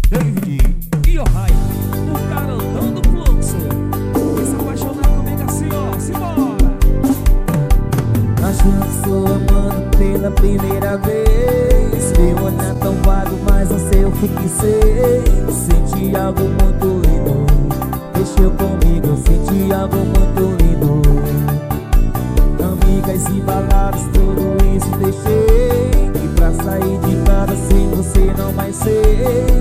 David e Ohai, o garotão do fluxo. Quem se apaixonar comigo assim, ó, simbora. Achando que estou amando pela primeira vez. Meu olhar tão vago, mas não sei o que sei. Senti algo muito lindo, mexeu comigo, eu senti algo muito lindo. Amigas e baladas, tudo isso deixei. E pra sair de casa sem você não mais sei.